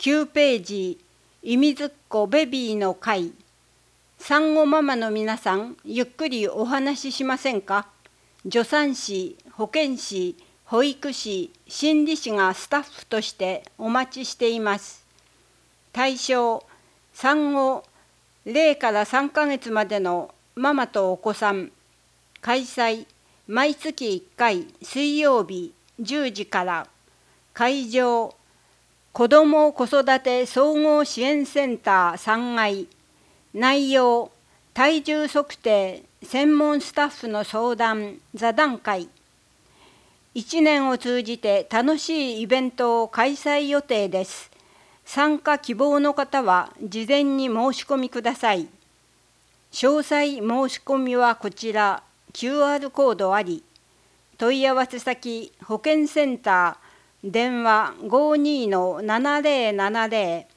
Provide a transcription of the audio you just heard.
9ページ、いみずっこベビーの会。産後ママの皆さん、ゆっくりお話ししませんか？助産師、保健師、保育士、心理士がスタッフとしてお待ちしています。対象、産後0から3ヶ月までのママとお子さん。開催、毎月1回水曜日10時から。会場、子ども子育て総合支援センター3階。内容、体重測定、専門スタッフの相談、座談会。1年を通じて楽しいイベントを開催予定です。参加希望の方は事前に申し込みください。詳細申し込みはこちら、QR コードあり。問い合わせ先、保健センター、電話52-7070